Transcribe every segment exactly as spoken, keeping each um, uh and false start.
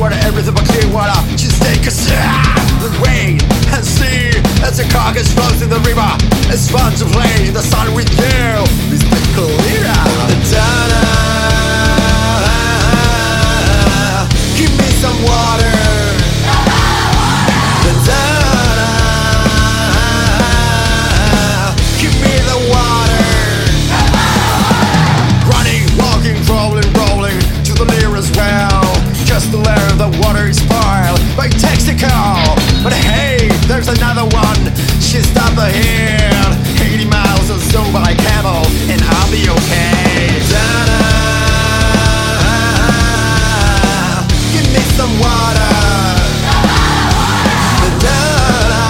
water, everything but clear water. Just take a sip. The rain and see as the carcass flows in the river. It's fun to play in the sun with you. This big clear the dana. Give me some water. The dana. Give me the water. Running, walking, crawling, rolling to the nearest well, just to learn the water is spoiled by Texaco. But hey, there's another one. She's up the hill, eighty miles or so by camel, and I'll be okay. Da-da. Give me some water. Da-da.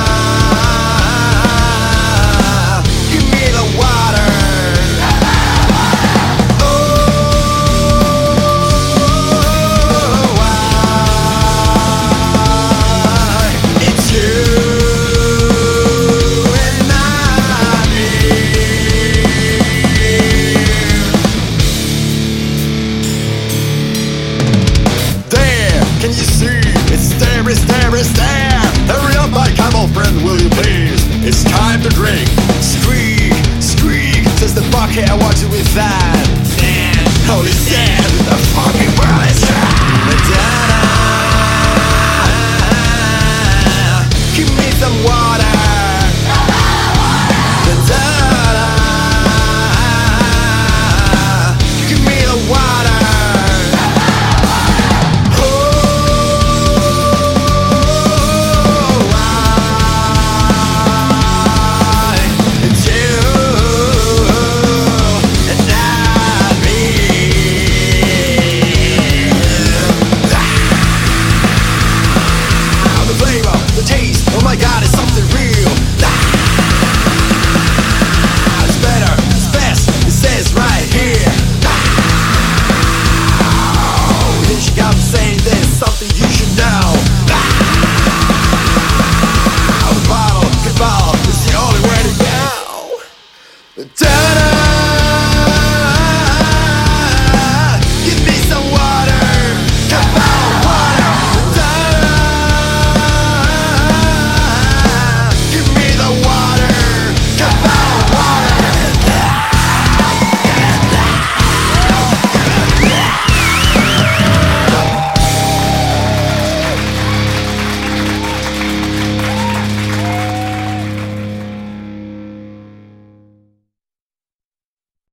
Give me the water. Oh, it's you. Can you see? It's there, it's there, it's there. Hurry up, my camel friend, will you please? It's time to drink. Squeak, squeak, says the bucket. I want you with that. Man, holy shit, the fucking world is